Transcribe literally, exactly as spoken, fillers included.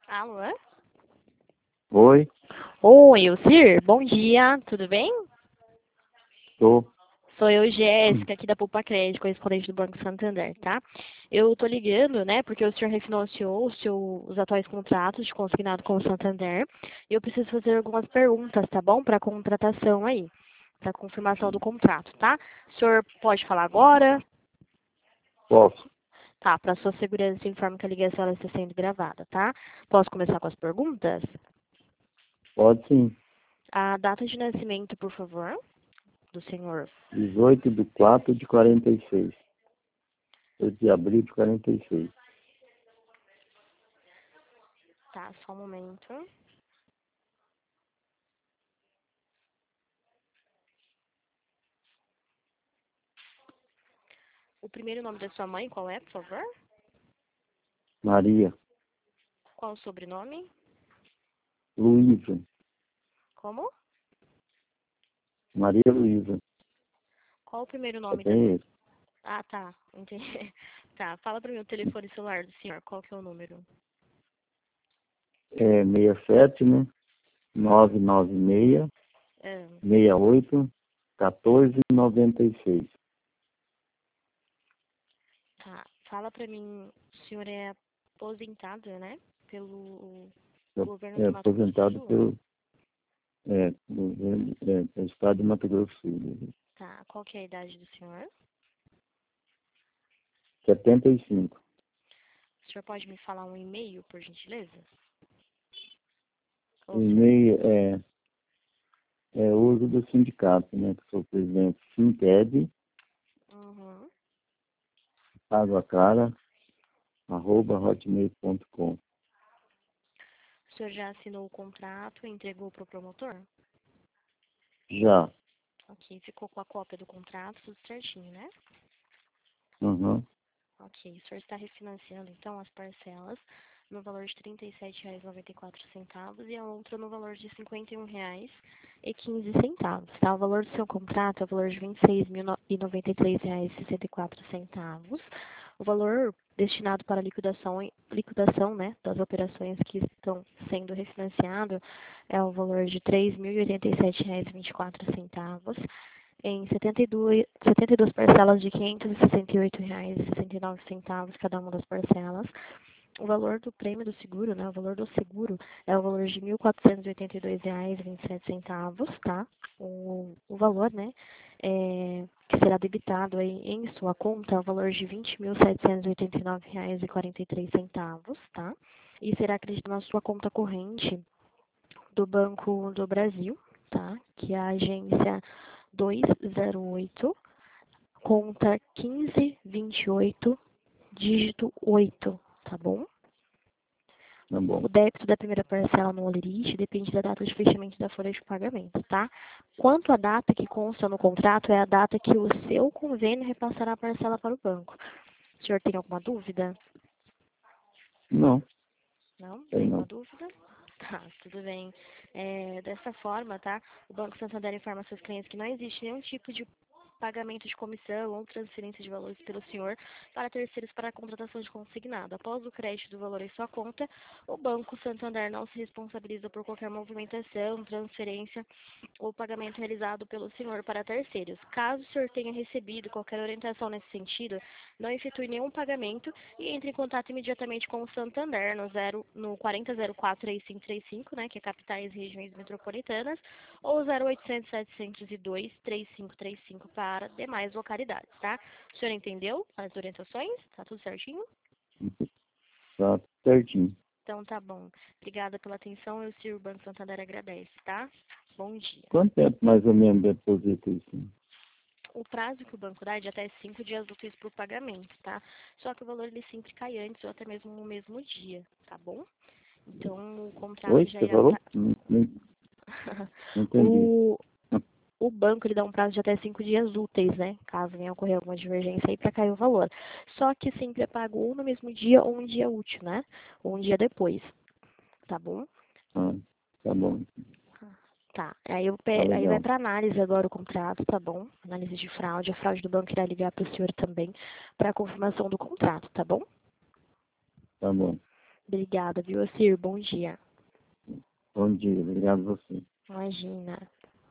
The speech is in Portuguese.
Alô? Oi, Oi, Elcir, bom dia, tudo bem? tô. Sou eu, Jéssica, aqui da Poupa Crédito, correspondente do Banco Santander, tá? Eu tô ligando, né, porque o senhor refinanciou o seu- os atuais contratos de consignado com o Santander e eu preciso fazer algumas perguntas, tá bom? Para contratação aí, para confirmação do contrato, tá? O senhor pode falar agora? Posso? Tá, para sua segurança, informo que a ligação ela está sendo gravada, tá? Posso começar com as perguntas? Pode sim. A data de nascimento, por favor, do senhor. dezoito de quatro de quarenta e seis. oito de abril de quarenta e seis. Tá, só um momento. O primeiro nome da sua mãe, qual é, por favor? Maria, Qual o sobrenome? Luísa. Como? Maria Luísa. Qual o primeiro É nome da... bem esse. Ah, tá, entendi. Tá, fala pra mim o telefone celular do senhor, qual que é o número? É sessenta e sete, né? nove nove seis, É, seis oito, um quatro nove seis. tá, fala pra mim, o senhor é aposentado, né? Pelo Eu- governo É do Mato Grosso do aposentado Sul? pelo, é, governo- é, pelo estado de Mato Grosso do Sul. Tá, qual que é a idade do senhor? setenta e cinco. O senhor pode me falar um e-mail, por gentileza? O Ou o senhor... e-mail é, é uso do sindicato, né? Que sou presidente Sinted, Uhum. água cara, arroba hotmail ponto com. O senhor já assinou o contrato e entregou pro promotor? Já. Ok, ficou com a cópia do contrato, tudo certinho, né? Uhum. Ok, o senhor está refinanciando então as parcelas no valor de trinta e sete reais e noventa e quatro centavos e a outra no valor de cinquenta e um reais e quinze centavos, tá? O valor do seu contrato é o valor de vinte e seis mil e noventa e três reais e sessenta e quatro centavos. O valor destinado para liquidação, liquidação, né, das operações que estão sendo refinanciado é o valor de três mil e oitenta e sete reais e vinte e quatro centavos. Em setenta e duas, setenta e duas parcelas de quinhentos e sessenta e oito reais e sessenta e nove centavos cada uma das parcelas. O valor do prêmio do seguro, né, o valor do seguro é o valor de mil quatrocentos e oitenta e dois reais e vinte e sete centavos, tá? O, o valor, né, é, que será debitado aí em sua conta é o valor de vinte mil setecentos e oitenta e nove reais e quarenta e três centavos, tá? E será acreditado na sua conta corrente do Banco do Brasil, tá? Que é a agência duzentos e oito, conta quinze vinte e oito, dígito oito, tá bom? Tá bom. O débito da primeira parcela no Olerite depende da data de fechamento da folha de pagamento, tá? Quanto à data que consta no contrato, é a data que o seu convênio repassará a parcela para o banco. O senhor tem alguma dúvida? Não, Não? tem Nenhuma não. dúvida? Tá, tudo bem. É, dessa forma, tá? O Banco Santander informa seus clientes que não existe nenhum tipo de pagamento de comissão ou transferência de valores pelo senhor para terceiros para a contratação de consignado. Após o crédito do valor em sua conta, o Banco Santander não se responsabiliza por qualquer movimentação, transferência ou pagamento realizado pelo senhor para terceiros. Caso o senhor tenha recebido qualquer orientação nesse sentido, não efetue nenhum pagamento e entre em contato imediatamente com o Santander no, zero, no quarenta zero quatro, três cinco três cinco, né, que é capitais e regiões metropolitanas, ou zero oitocentos, setecentos e dois, três cinco três cinco para demais localidades, tá? O senhor entendeu as orientações? Tá tudo certinho? Tá certinho. Então tá bom. Obrigada pela atenção. Eu, Ciro, o Banco Santander agradece, tá? Bom dia. Quanto tempo mais ou menos deposita isso? O prazo que o banco dá é de até cinco dias úteis para o pagamento, tá? Só que o valor ele sempre cai antes ou até mesmo no mesmo dia, tá bom? Então o contrato Oi, já você irá falou? estar. Não, não, não entendi. o, o banco ele dá um prazo de até cinco dias úteis, né? Caso venha ocorrer alguma divergência aí para cair o valor. Só que sempre é pago ou no mesmo dia ou um dia útil, né? Ou um dia depois, tá bom? Ah, tá bom. Tá, aí, eu Tá pe- aí vai legal. para análise agora o contrato, tá bom? Análise de fraude. A fraude do banco irá ligar para o senhor também para confirmação do contrato, tá bom? Tá bom. Obrigada, viu, Ocir? Bom dia. Bom dia, obrigado a você. Imagina.